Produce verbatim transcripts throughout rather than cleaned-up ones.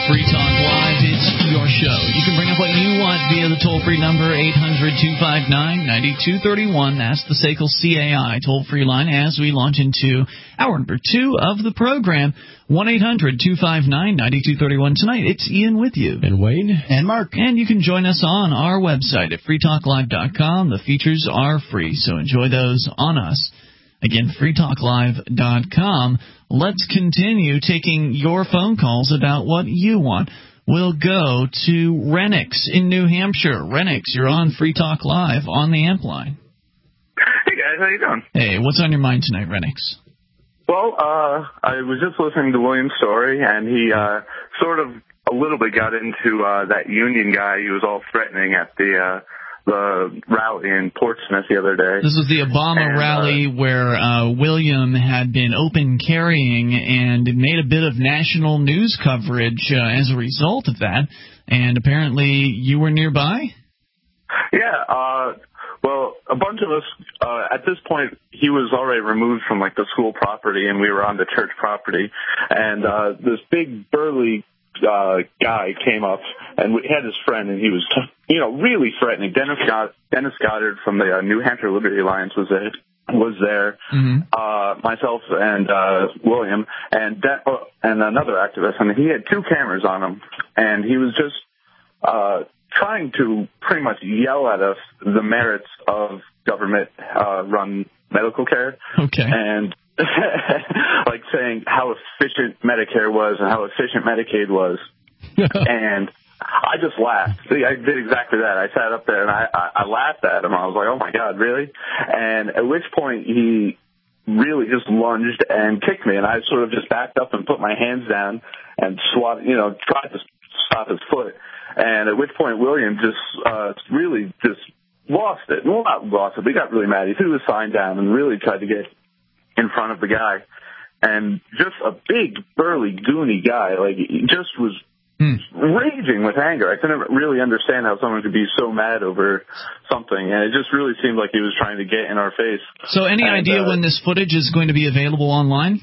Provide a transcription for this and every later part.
Free Talk Live, it's your show. You can bring up what you want via the toll-free number, eight hundred, two five nine, nine two three one. That's the S A C L C A I toll-free line as we launch into hour number two of the program. one eight hundred, two five nine, nine two three one. Tonight, it's Ian with you. And Wayne. And Mark. And you can join us on our website at free talk live dot com. The features are free, so enjoy those on us. Again, free talk live dot com. Let's continue taking your phone calls about what you want. We'll go to Renix in New Hampshire. Renix, you're on Free Talk Live on the amp line. Hey, guys. How you doing? Hey, what's on your mind tonight, Renix? Well, uh, I was just listening to William's story, and he uh, sort of a little bit got into uh, that union guy he was all threatening at the uh, the rally in Portsmouth the other day. This was the Obama and, rally uh, where uh, William had been open carrying and made a bit of national news coverage uh, as a result of that. And apparently you were nearby? Yeah. Uh, well, a bunch of us, uh, at this point, he was already removed from, like, the school property, and we were on the church property. And uh, this big, burly uh, guy came up, and we had his friend, and he was, you know, really threatening. Dennis, Gott- Dennis Goddard from the uh, New Hampshire Liberty Alliance was there. was there, mm-hmm. uh, myself and, uh, William, and De- oh, and another activist. I mean, he had two cameras on him, and he was just, uh, trying to pretty much yell at us the merits of government, uh, run medical care. Okay. And, like saying how efficient Medicare was and how efficient Medicaid was. And I just laughed. See, I did exactly that. I sat up there and I, I, I laughed at him. I was like, oh, my God, really? And at which point he really just lunged and kicked me. And I sort of just backed up and put my hands down and swat, you know, tried to stop his foot. And at which point William just uh, really just lost it. Well, not lost it, but he got really mad. He threw the sign down and really tried to get in front of the guy. And just a big, burly, goony guy. Like, he just was Hmm. raging with anger. I couldn't really understand how someone could be so mad over something, and it just really seemed like he was trying to get in our face. So any and, idea uh, when this footage is going to be available online?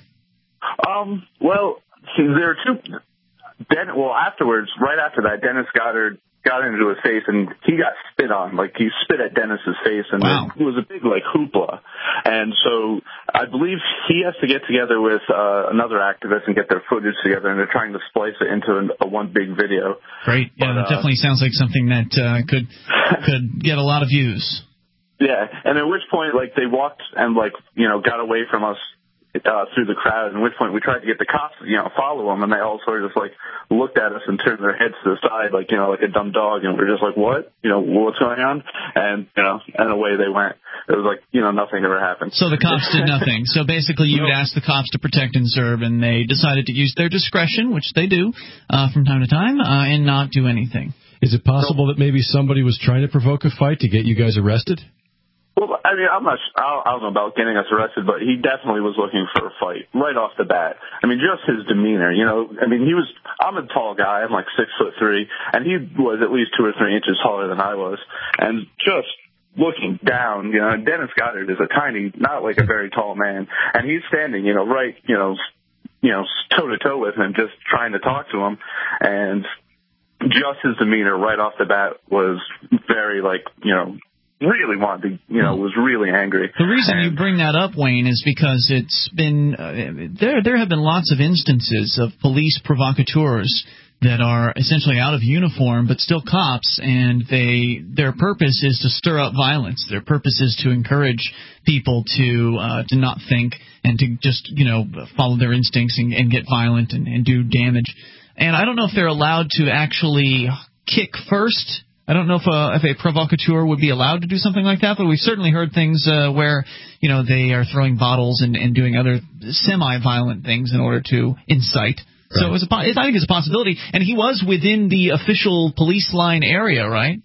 Um, well, see, there are two... Den- well, afterwards, right after that, Dennis Goddard got into his face, and he got spit on. Like, he spit at Dennis's face, and wow. it was a big, like, hoopla. And so I believe he has to get together with uh, another activist and get their footage together, and they're trying to splice it into an, a one big video. Great. Yeah, but, that uh, definitely sounds like something that uh, could could get a lot of views. Yeah, and at which point, like, they walked and, like, you know, got away from us Uh, through the crowd, and at which point we tried to get the cops, you know, follow them, and they all sort of just, like, looked at us and turned their heads to the side, like, you know, like a dumb dog, and we're just like, what? You know, what's going on? And, you know, and away they went. It was like, you know, nothing ever happened. So the cops did nothing. So basically you would nope. ask the cops to protect and serve, and they decided to use their discretion, which they do uh, from time to time, uh, and not do anything. Is it possible that maybe somebody was trying to provoke a fight to get you guys arrested? Well, I mean, I'm not, I don't know about getting us arrested, but he definitely was looking for a fight right off the bat. I mean, just his demeanor, you know, I mean, he was, I'm a tall guy, I'm like six foot three, and he was at least two or three inches taller than I was, and just looking down, you know, Dennis Goddard is a tiny, not like a very tall man, and he's standing, you know, right, you know, you know, toe to toe with him, just trying to talk to him, and just his demeanor right off the bat was very, like, you know, really wanted to, you know, was really angry. The reason and, you bring that up, Wayne, is because it's been, uh, there there have been lots of instances of police provocateurs that are essentially out of uniform but still cops, and they their purpose is to stir up violence. Their purpose is to encourage people to uh, to not think and to just, you know, follow their instincts and, and get violent and, and do damage. And I don't know if they're allowed to actually kick first. I don't know if a, if a provocateur would be allowed to do something like that, but we've certainly heard things uh, where, you know, they are throwing bottles and, and doing other semi-violent things in order to incite. Right. So it was a, I think it's a possibility. And he was within the official police line area, right?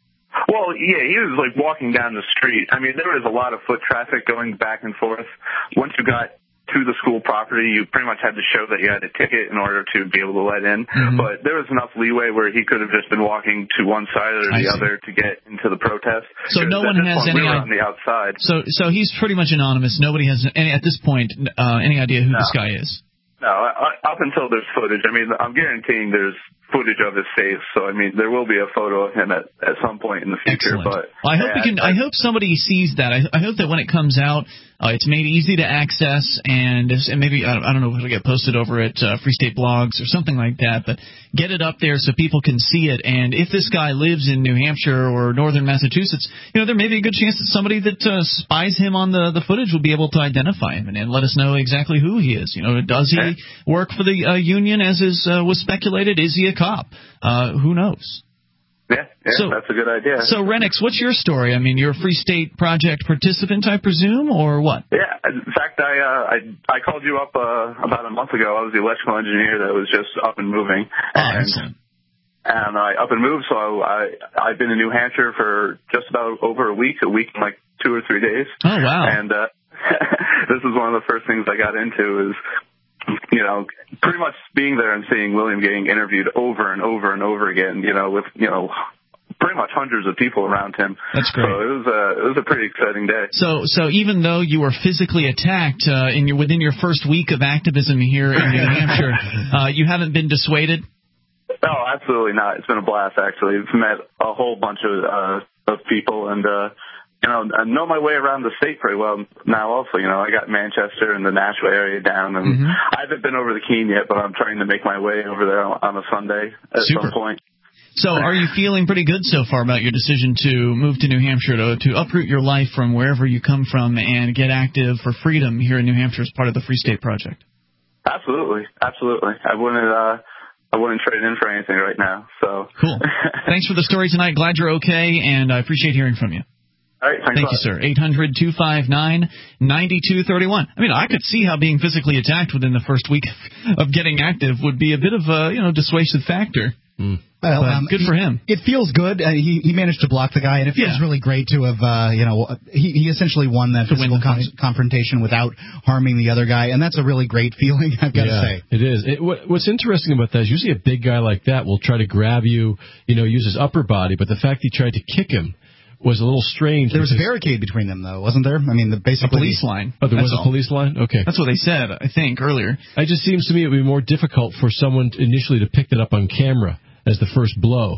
Well, yeah, he was, like, walking down the street. I mean, there was a lot of foot traffic going back and forth. Once you got to the school property, you pretty much had to show that you had a ticket in order to be able to let in. Mm-hmm. But there was enough leeway where he could have just been walking to one side or the other to get into the protest. So no one has point, any we idea. were on the outside. So, so he's pretty much anonymous. Nobody has any at this point uh, any idea who no. this guy is. No, I, up until there's footage. I mean, I'm guaranteeing there's footage of his face. So, I mean, there will be a photo of him at, at some point in the future. Excellent. But well, I hope yeah, we can. I, I hope somebody sees that. I, I hope that when it comes out, uh, it's made easy to access, and, and maybe I don't, I don't know if it'll get posted over at uh, Free State Blogs or something like that. But get it up there so people can see it. And if this guy lives in New Hampshire or northern Massachusetts, you know, there may be a good chance that somebody that uh, spies him on the, the footage will be able to identify him and, and let us know exactly who he is. You know, does he work for the uh, union as is uh, was speculated? Is he a cop? Uh, who knows? Yeah, yeah, so, that's a good idea. So, Renix, what's your story? I mean, you're a Free State Project participant, I presume, or what? Yeah, in fact, I uh, I, I called you up uh, about a month ago. I was the electrical engineer that was just up and moving. Oh, and, excellent. And I up and moved, so I, I've been in New Hampshire for just about over a week, a week and like two or three days. Oh, wow. And uh, this is one of the first things I got into is, you know, pretty much being there and seeing William getting interviewed over and over and over again, you know, with, you know, pretty much hundreds of people around him. That's great. So it was a, it was a pretty exciting day. So, so even though you were physically attacked uh, in your, within your first week of activism here in New Hampshire, uh, you haven't been dissuaded? No, absolutely not. It's been a blast, actually. I've met a whole bunch of, uh, of people and, uh, you know, I know my way around the state pretty well now also. You know, I got Manchester and the Nashua area down, and mm-hmm. I haven't been over the Keene yet, but I'm trying to make my way over there on a Sunday at Super. some point. So are you feeling pretty good so far about your decision to move to New Hampshire, to, to uproot your life from wherever you come from and get active for freedom here in New Hampshire as part of the Free State Project? Absolutely. Absolutely. I wouldn't, uh, I wouldn't trade in for anything right now. So cool. Thanks for the story tonight. Glad you're okay, and I appreciate hearing from you. All right, Thank you, sir. eight hundred, two five nine, nine two three one. I mean, I could see how being physically attacked within the first week of getting active would be a bit of a, you know, dissuasive factor. Mm. Well, um, good for him. It feels good. Uh, he he managed to block the guy, and it feels yeah. really great to have, uh, you know, he, he essentially won that to physical con- confrontation without harming the other guy, and that's a really great feeling, I've got yeah, to say. It is. It, what, what's interesting about that is usually a big guy like that will try to grab you, you know, use his upper body, but the fact he tried to kick him was a little strange. There was a barricade between them, though, wasn't there? I mean, the basically a police line. Oh, there That's was a all. police line? Okay. That's what they said, I think, earlier. It just seems to me it would be more difficult for someone to initially to pick that up on camera as the first blow.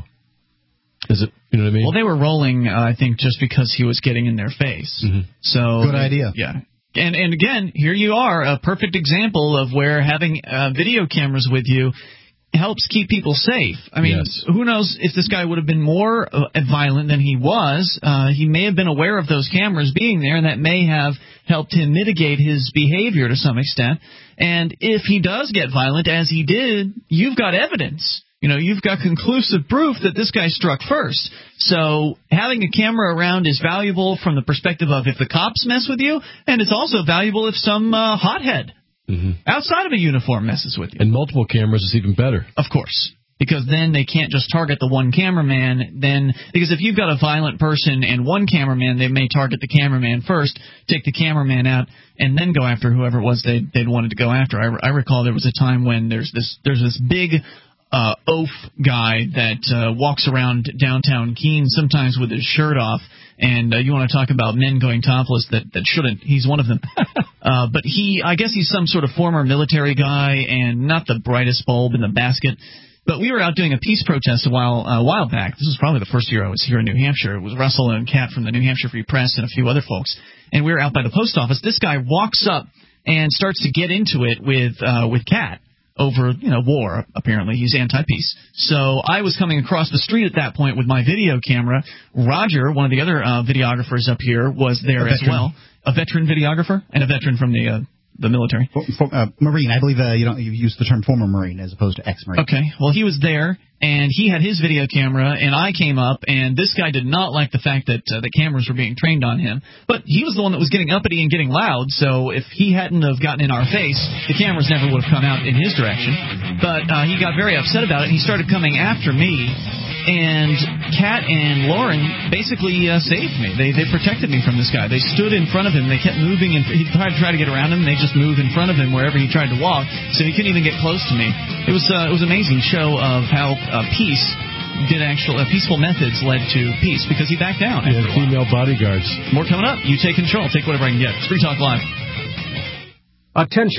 Is it, you know what I mean? Well, they were rolling, uh, I think, just because he was getting in their face. Mm-hmm. So good idea. Yeah. And and again, here you are, a perfect example of where having uh, video cameras with you helps keep people safe. I mean, yes. who knows if this guy would have been more uh, violent than he was. Uh, he may have been aware of those cameras being there, and that may have helped him mitigate his behavior to some extent. And if he does get violent, as he did, you've got evidence. You know, you've got conclusive proof that this guy struck first. So having a camera around is valuable from the perspective of if the cops mess with you, and it's also valuable if some uh, hothead mm-hmm. outside of a uniform messes with you. And multiple cameras is even better. Of course. Because then they can't just target the one cameraman. Then, because if you've got a violent person and one cameraman, they may target the cameraman first, take the cameraman out, and then go after whoever it was they they'd wanted to go after. I, I recall there was a time when there's this there's this big uh, oaf guy that uh, walks around downtown Keene sometimes with his shirt off, and uh, you want to talk about men going topless that, that shouldn't. He's one of them. uh, but he, I guess he's some sort of former military guy and not the brightest bulb in the basket. But we were out doing a peace protest a while a while back. This was probably the first year I was here in New Hampshire. It was Russell and Kat from the New Hampshire Free Press and a few other folks. And we were out by the post office. This guy walks up and starts to get into it with uh, with Kat over, you know, war. Apparently, he's anti-peace. So I was coming across the street at that point with my video camera. Roger, one of the other uh, videographers up here, was there as well. A veteran videographer and a veteran from the. Uh, The military. For, for, uh, Marine. I believe uh, you don't you use the term former Marine as opposed to ex-Marine. Okay. Well, he was there, and he had his video camera, and I came up, and this guy did not like the fact that uh, the cameras were being trained on him. But he was the one that was getting uppity and getting loud, so if he hadn't have gotten in our face, the cameras never would have come out in his direction. But uh, he got very upset about it, and he started coming after me. And Kat and Lauren basically uh, saved me. They they protected me from this guy. They stood in front of him. They kept moving, and he tried to try to get around him. They just moved in front of him wherever he tried to walk, so he couldn't even get close to me. It was uh, it was an amazing show of how uh, peace did actual uh, peaceful methods led to peace because he backed down. He had female bodyguards. More coming up. You take control. Take whatever I can get. It's Free Talk Live. Attention.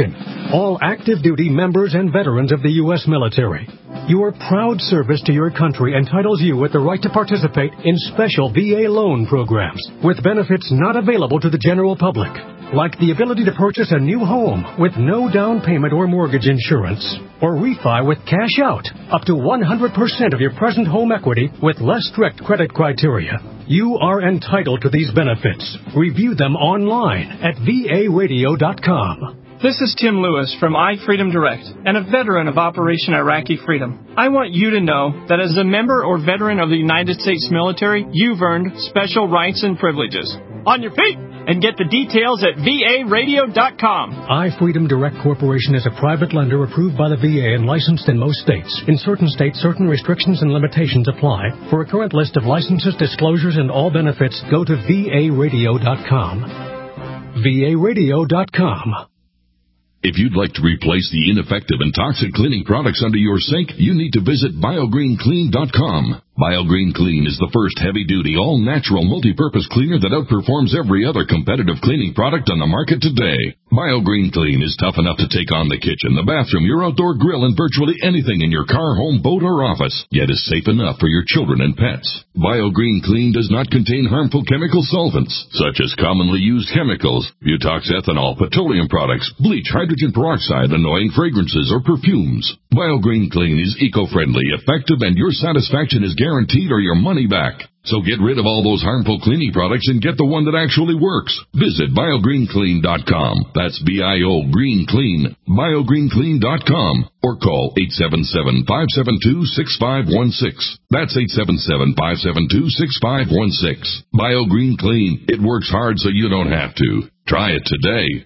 all active duty members and veterans of the U S military. Your proud service to your country entitles you with the right to participate in special V A loan programs with benefits not available to the general public, like the ability to purchase a new home with no down payment or mortgage insurance, or refi with cash out, up to one hundred percent of your present home equity with less strict credit criteria. You are entitled to these benefits. Review them online at V A radio dot com. This is Tim Lewis from iFreedom Direct and a veteran of Operation Iraqi Freedom. I want you to know that as a member or veteran of the United States military, you've earned special rights and privileges. On your feet! And get the details at V A radio dot com. iFreedom Direct Corporation is a private lender approved by the V A and licensed in most states. In certain states, certain restrictions and limitations apply. For a current list of licenses, disclosures, and all benefits, go to V A radio dot com. V A radio dot com. If you'd like to replace the ineffective and toxic cleaning products under your sink, you need to visit biogreen clean dot com. BioGreen Clean is the first heavy-duty, all-natural, multi-purpose cleaner that outperforms every other competitive cleaning product on the market today. BioGreen Clean is tough enough to take on the kitchen, the bathroom, your outdoor grill, and virtually anything in your car, home, boat, or office, yet is safe enough for your children and pets. BioGreen Clean does not contain harmful chemical solvents, such as commonly used chemicals, butox ethanol, petroleum products, bleach, hydrogen peroxide, annoying fragrances, or perfumes. BioGreen Clean is eco-friendly, effective, and your satisfaction is guaranteed or your money back. So get rid of all those harmful cleaning products and get the one that actually works. Visit biogreen clean dot com. That's B I O Green Clean. biogreen clean dot com. Or call eight seven seven, five seven two, six five one six. That's eight seven seven, five seven two, six five one six. BioGreen Clean. It works hard so you don't have to. Try it today.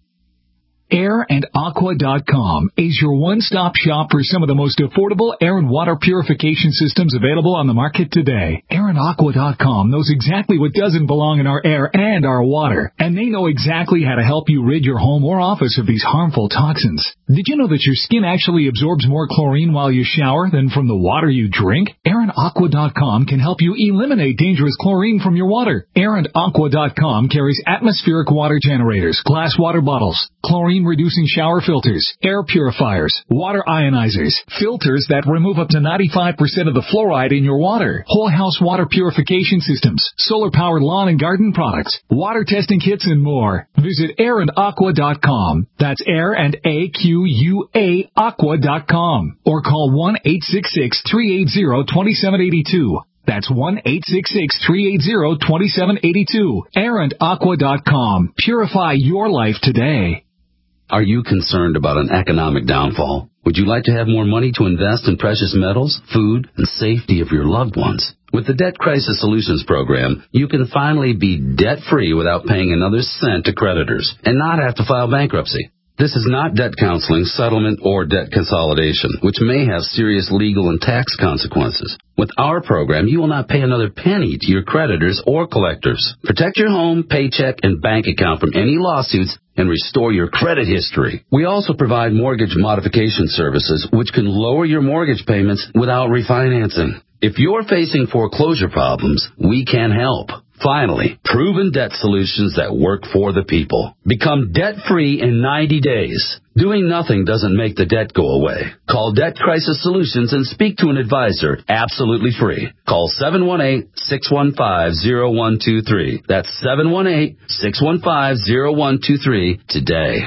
air and aqua dot com is your one-stop shop for some of the most affordable air and water purification systems available on the market today. air and aqua dot com knows exactly what doesn't belong in our air and our water, and they know exactly how to help you rid your home or office of these harmful toxins. Did you know that your skin actually absorbs more chlorine while you shower than from the water you drink? air and aqua dot com can help you eliminate dangerous chlorine from your water. air and aqua dot com carries atmospheric water generators, glass water bottles, chlorine reducing shower filters, air purifiers, water ionizers, filters that remove up to ninety-five percent of the fluoride in your water, whole house water purification systems, solar powered lawn and garden products, water testing kits, and more. Visit air and aqua dot com. That's air and A Q U A aqua dot com. Or call one eight six six, three eight zero, two seven eight two. That's one eight six six, three eight zero, two seven eight two. air and aqua dot com. Purify your life today. Are you concerned about an economic downfall? Would you like to have more money to invest in precious metals, food, and safety of your loved ones? With the Debt Crisis Solutions Program, you can finally be debt-free without paying another cent to creditors and not have to file bankruptcy. This is not debt counseling, settlement, or debt consolidation, which may have serious legal and tax consequences. With our program, you will not pay another penny to your creditors or collectors. Protect your home, paycheck, and bank account from any lawsuits and restore your credit history. We also provide mortgage modification services, which can lower your mortgage payments without refinancing. If you're facing foreclosure problems, we can help. Finally, proven debt solutions that work for the people. Become debt-free in ninety days. Doing nothing doesn't make the debt go away. Call Debt Crisis Solutions and speak to an advisor absolutely free. Call seven one eight, six one five, zero one two three. That's seven one eight, six one five, zero one two three today.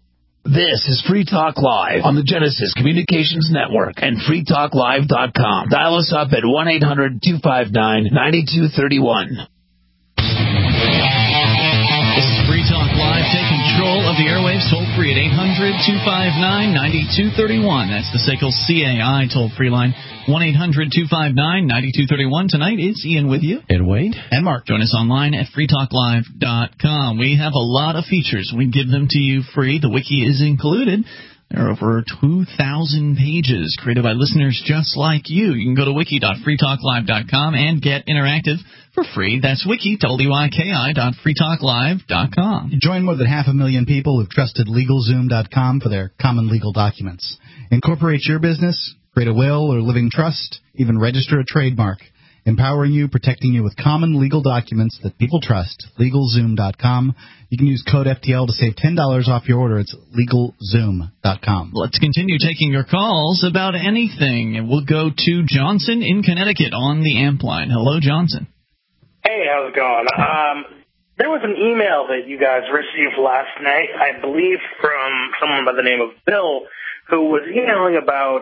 This is Free Talk Live on the Genesis Communications Network and free talk live dot com. Dial us up at one eight hundred, two five nine, nine two three one. This is Free Talk Live. Take control of the airwaves toll free at eight hundred, two five nine, nine two three one. That's the S A C L C A I toll-free line, one eight hundred, two five nine, nine two three one. Tonight, it's Ian with you. And Wade. And Mark. Join us online at free talk live dot com. We have a lot of features. We give them to you free. The wiki is included. There are over two thousand pages created by listeners just like you. You can go to wiki dot free talk live dot com and get interactive for free. That's wiki, W I K I, dot free talk live dot com. Join more than half a million people who've trusted LegalZoom dot com for their common legal documents. Incorporate your business, create a will or living trust, even register a trademark. empowering you, protecting you with common legal documents that people trust. LegalZoom dot com. You can use code F T L to save ten dollars off your order. It's LegalZoom dot com. Let's continue taking your calls about anything. And we'll go to Johnson in Connecticut on the amp line. Hello, Johnson. Hey, how's it going? Um, there was an email that you guys received last night, I believe, from someone by the name of Bill, who was emailing about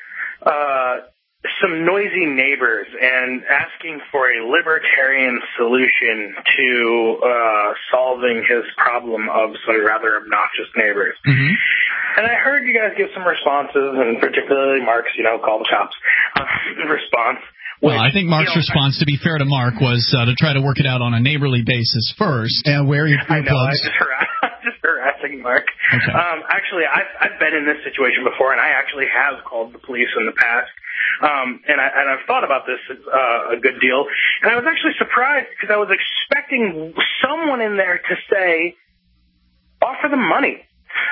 uh, some noisy neighbors and asking for a libertarian solution to uh, solving his problem of some rather obnoxious neighbors. Mm-hmm. And I heard you guys give some responses, and particularly Mark's, you know, call the cops uh, response. Well, I think Mark's you know, response, to be fair to Mark, was uh, to try to work it out on a neighborly basis first. And where your I know, I just, harass, just harassing Mark. Okay. Um, actually, I've, I've been in this situation before, and I actually have called the police in the past. Um, and, I, and I've thought about this uh, a good deal. And I was actually surprised because I was expecting someone in there to say, offer them money.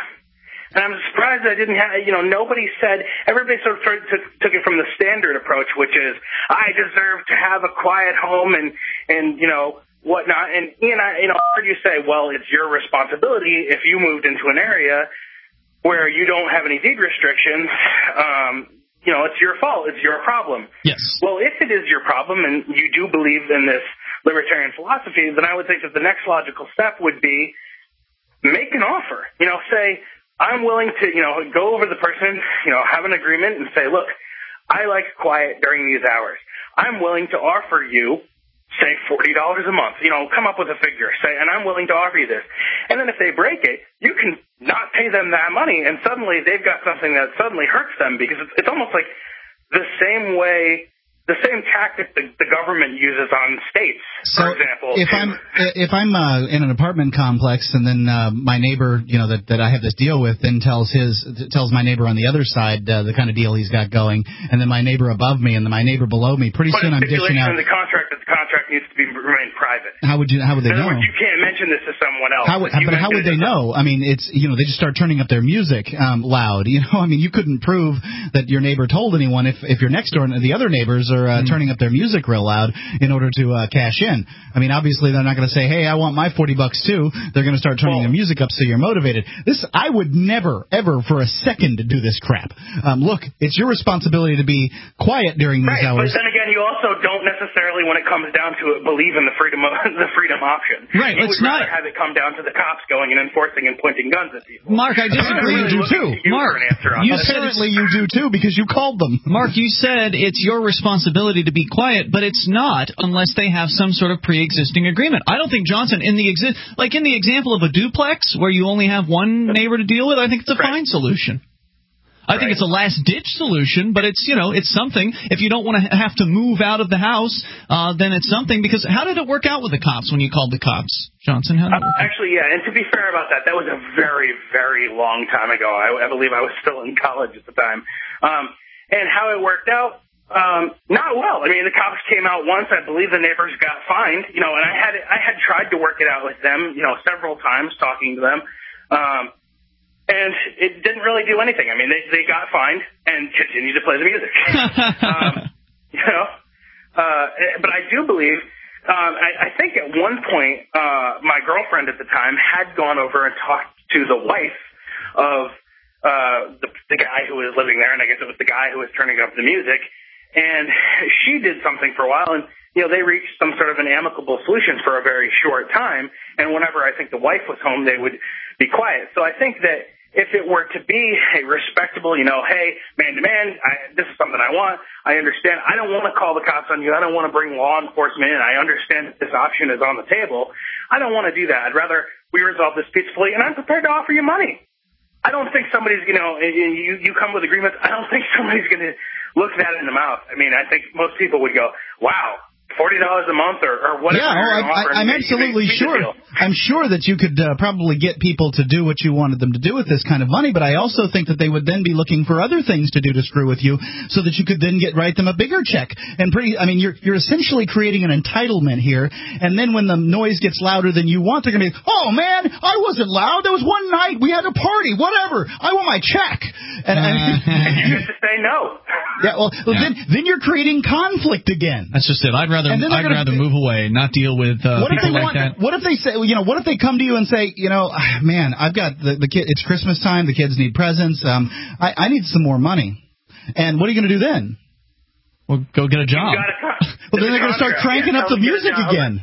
And I'm surprised I didn't have, you know, nobody said, everybody sort of took, took it from the standard approach, which is, I deserve to have a quiet home and, and, you know, whatnot. And, Ian, I, you know, I heard you say, well, it's your responsibility if you moved into an area where you don't have any deed restrictions, um, you know, it's your fault. It's your problem. Yes. Well, if it is your problem and you do believe in this libertarian philosophy, then I would think that the next logical step would be make an offer. You know, say, I'm willing to, you know, go over the person, you know, have an agreement and say, look, I like quiet during these hours. I'm willing to offer you, say, forty dollars a month. You know, come up with a figure, say, and I'm willing to offer you this. And then if they break it, you can not pay them that money, and suddenly they've got something that suddenly hurts them because it's, it's almost like the same way, the same tactic the, the government uses on states, so for example. If I'm if I'm uh, in an apartment complex and then uh, my neighbor, you know, that, that I have this deal with, then tells his tells my neighbor on the other side uh, the kind of deal he's got going, and then my neighbor above me and then my neighbor below me, pretty but soon I'm dishing out. In the contract that the contract needs to be remain private. How would you? How would they in other know? words, you can't mention this to someone else. How would, but how would they know? I mean, it's you know they just start turning up their music um, loud. You know, I mean, you couldn't prove that your neighbor told anyone if if your next door and the other neighbors are uh, mm. turning up their music real loud in order to uh, cash in. I mean, obviously they're not going to say, "Hey, I want my forty bucks too." They're going to start turning well, the music up so you're motivated. This I would never, ever for a second do this crap. Um, look, it's your responsibility to be quiet during these right, hours. But then again, you also don't necessarily, when it comes down to it, believe in the freedom of, the freedom option. Right. You let's would not rather have it come down to the cops going and enforcing and pointing guns at people. Mark, I disagree. You do too. You Mark, you apparently you do too because you called them. Mark, you said it's your responsibility to be quiet, but it's not unless they have some sort of pre-existing agreement. I don't think Johnson, in the exi- like in the example of a duplex where you only have one neighbor to deal with, I think it's a right. fine solution. I think right. it's a last-ditch solution, but it's, you know, it's something. If you don't want to have to move out of the house, uh, then it's something. Because how did it work out with the cops when you called the cops, Johnson? How did it work uh, actually, yeah, and to be fair about that, that was a very, very long time ago. I, I believe I was still in college at the time. Um, and how it worked out, um, not well. I mean, the cops came out once. I believe the neighbors got fined, you know, and I had I had tried to work it out with them, you know, several times, talking to them. Um, And it didn't really do anything. I mean, they they got fined and continued to play the music. um, you know, uh, but I do believe, um, I, I think at one point, uh, my girlfriend at the time had gone over and talked to the wife of uh, the, the guy who was living there, and I guess it was the guy who was turning up the music. And she did something for a while, and you know, they reached some sort of an amicable solution for a very short time. And whenever I think the wife was home, they would be quiet. So I think that if it were to be a respectable, you know, hey, man to man, I, this is something I want. I understand. I don't want to call the cops on you. I don't want to bring law enforcement in. I understand that this option is on the table. I don't want to do that. I'd rather we resolve this peacefully, and I'm prepared to offer you money. I don't think somebody's, you know, you, you come with agreements. I don't think somebody's going to look that in the mouth. I mean, I think most people would go, wow, forty dollars a month or, or whatever. Yeah, oh, I, I, I'm absolutely sure. I'm sure that you could uh, probably get people to do what you wanted them to do with this kind of money, but I also think that they would then be looking for other things to do to screw with you so that you could then get write them a bigger check. And pretty, I mean, you're you're essentially creating an entitlement here, and then when the noise gets louder than you want, they're going to be, oh, man, I wasn't loud. There was one night we had a party, whatever. I want my check. And, uh, and you get to say no. Yeah, well, well yeah. then then you're creating conflict again. That's just it. I'd rather I'd gonna, rather move away, not deal with uh, what people if they like want, that. What if they say, you know, what if they come to you and say, you know, man, I've got the, the kid. It's Christmas time. The kids need presents. Um, I, I need some more money. And what are you going to do then? Well, go get a job. Well, then they're going to start cranking yeah, up the music again.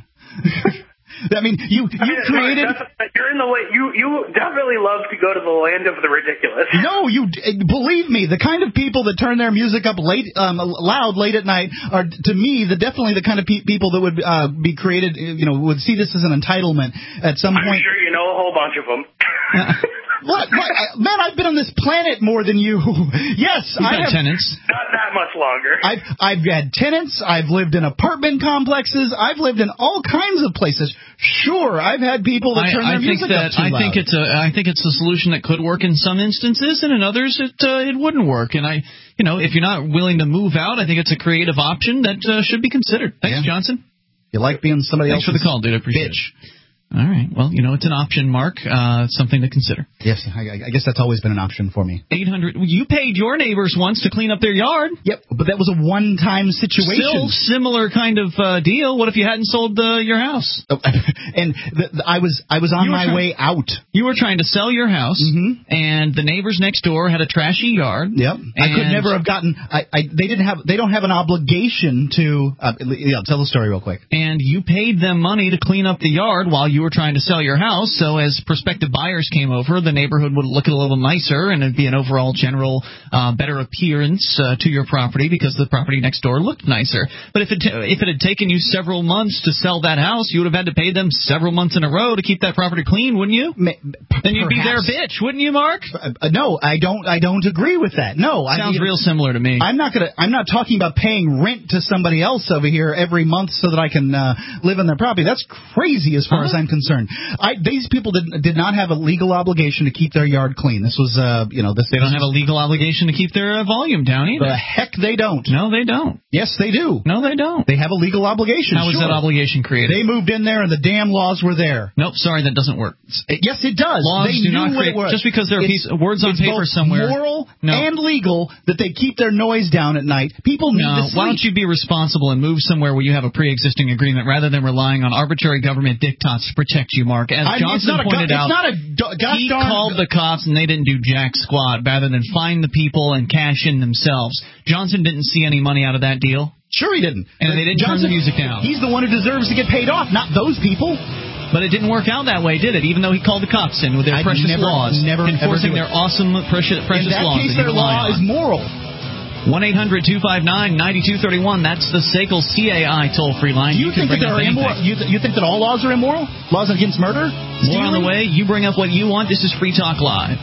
I mean, you you I mean, created. You're in the way. You you definitely love to go to the land of the ridiculous. No, you believe me. The kind of people that turn their music up late, um, loud late at night are, to me, the definitely the kind of pe- people that would uh, be created. You know, would see this as an entitlement at some I'm point. I'm sure you know a whole bunch of them. What? what? Man, I've been on this planet more than you. Yes, You've I had have tenants. Not that much longer. I've I've had tenants. I've lived in apartment complexes. I've lived in all kinds of places. Sure, I've had people that turn I, I their think music that, up too I loud. think it's a I think it's a solution that could work in some instances, and in others it uh, it wouldn't work. And I, you know, if you're not willing to move out, I think it's a creative option that uh, should be considered. Thanks, yeah. Johnson. You like being somebody Thanks else's for the call, dude. I appreciate bitch. it. All right. Well, you know, it's an option, Mark. Uh, something to consider. Yes, I, I guess that's always been an option for me. eight hundred You paid your neighbors once to clean up their yard. Yep, but that was a one-time situation. Still similar kind of uh, deal. What if you hadn't sold uh, your house? Oh, and the, the, I was I was on my trying, way out. You were trying to sell your house, mm-hmm. and the neighbors next door had a trashy yard. Yep. I could never have gotten. I, I they didn't have. They don't have an obligation to. Uh, yeah, tell the story real quick. And you paid them money to clean up the yard while you were trying to sell your house. So as prospective buyers came over, the neighborhood would look a little nicer, and it'd be an overall general uh, better appearance uh, to your property because the property next door looked nicer. But if it t- if it had taken you several months to sell that house, you would have had to pay them several months in a row to keep that property clean, wouldn't you? Ma- then you'd perhaps. be their bitch, wouldn't you, Mark? Uh, no, I don't. I don't agree with that. No, sounds I, real similar to me. I'm not gonna. I'm not talking about paying rent to somebody else over here every month so that I can uh, live in their property. That's crazy as far uh-huh. as I'm concerned. I, these people did, did not have a legal obligation to keep their yard clean. This was, uh, you know, this. They don't have a legal obligation to keep their uh, volume down either. The heck they don't. No, they don't. Yes, they do. No, they don't. They have a legal obligation. How sure. is that obligation created? They moved in there and the damn laws were there. Nope, sorry, that doesn't work. Yes, it does. Laws they do knew not what create it was. Just because there are it's, piece, words on it's paper both somewhere. moral no. and legal that they keep their noise down at night. People need no, to sleep. Why don't you be responsible and move somewhere where you have a pre-existing agreement rather than relying on arbitrary government diktats to protect you, Mark? As I mean, Johnson it's not pointed a, out, it's not a do- gosh he darn called the cops and they didn't do jack squat rather than find the people and cash in themselves. Johnson didn't see any money out of that deal. Sure he didn't. And they didn't Johnson, turn the music down. He's the one who deserves to get paid off, not those people. But it didn't work out that way, did it? Even though he called the cops in with their I'd precious never, laws, never, enforcing their awesome precious, precious laws. In that laws case, that their law on. is moral. one eight hundred two five nine nine two three one. That's the S A C L C A I toll-free line. Do you, you think that they're immoral? You, th- you think that all laws are immoral? Laws against murder? More Stealing? on the way. You bring up what you want. This is Free Talk Live.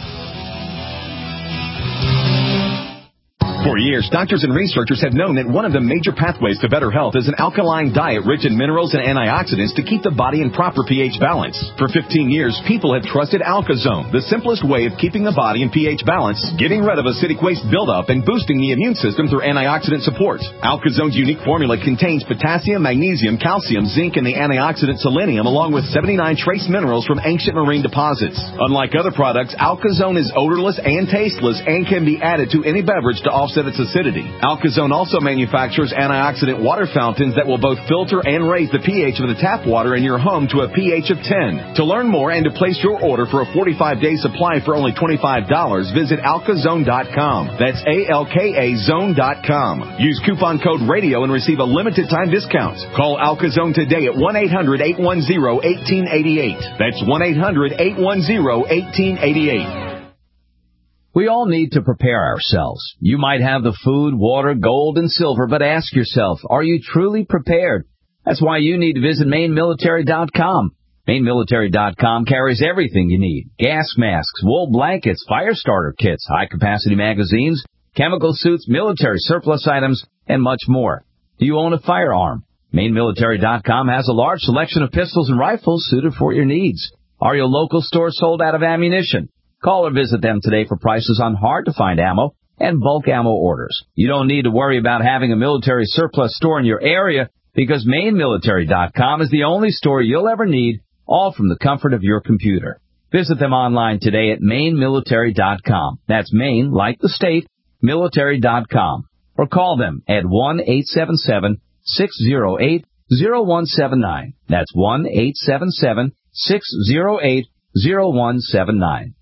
For years, doctors and researchers have known that one of the major pathways to better health is an alkaline diet rich in minerals and antioxidants to keep the body in proper pH balance. For fifteen years, people have trusted AlkaZone, the simplest way of keeping the body in pH balance, getting rid of acidic waste buildup, and boosting the immune system through antioxidant support. AlkaZone's unique formula contains potassium, magnesium, calcium, zinc, and the antioxidant selenium, along with seventy-nine trace minerals from ancient marine deposits. Unlike other products, AlkaZone is odorless and tasteless and can be added to any beverage to offset its acidity. AlkaZone also manufactures antioxidant water fountains that will both filter and raise the pH of the tap water in your home to a pH of ten. To learn more and to place your order for a forty-five day supply for only twenty-five dollars, visit alkazone dot com. That's A L K A zone dot com. Use coupon code RADIO and receive a limited time discount. Call AlkaZone today at one eight hundred eight one zero one eight eight eight. That's one eight hundred eight one zero one eight eight eight. We all need to prepare ourselves. You might have the food, water, gold, and silver, but ask yourself, are you truly prepared? That's why you need to visit Maine Military dot com. Maine Military dot com carries everything you need. Gas masks, wool blankets, fire starter kits, high-capacity magazines, chemical suits, military surplus items, and much more. Do you own a firearm? Maine Military dot com has a large selection of pistols and rifles suited for your needs. Are your local stores sold out of ammunition? Call or visit them today for prices on hard-to-find ammo and bulk ammo orders. You don't need to worry about having a military surplus store in your area because Maine Military dot com is the only store you'll ever need, all from the comfort of your computer. Visit them online today at Maine Military dot com. That's Maine, like the state, military dot com. or call them at one eight seven seven, six zero eight, zero one seven nine. That's one eight seven seven, six zero eight, zero one seven nine.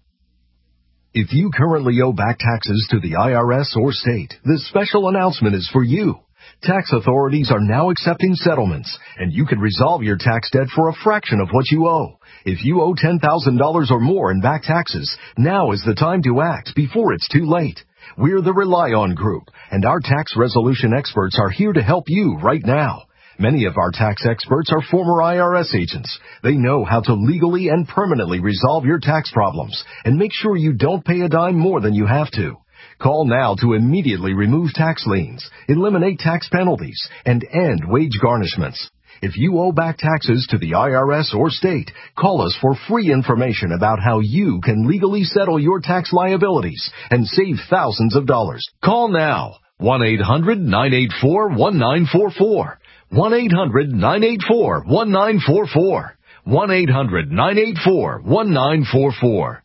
If you currently owe back taxes to the I R S or state, this special announcement is for you. Tax authorities are now accepting settlements, and you can resolve your tax debt for a fraction of what you owe. If you owe ten thousand dollars or more in back taxes, now is the time to act before it's too late. We're the Rely On Group, and our tax resolution experts are here to help you right now. Many of our tax experts are former I R S agents. They know how to legally and permanently resolve your tax problems and make sure you don't pay a dime more than you have to. Call now to immediately remove tax liens, eliminate tax penalties, and end wage garnishments. If you owe back taxes to the I R S or state, call us for free information about how you can legally settle your tax liabilities and save thousands of dollars. Call now. one eight hundred, nine eight four, one nine four four. one eight hundred, nine eight four, one nine four four. one eight hundred, nine eight four, one nine four four.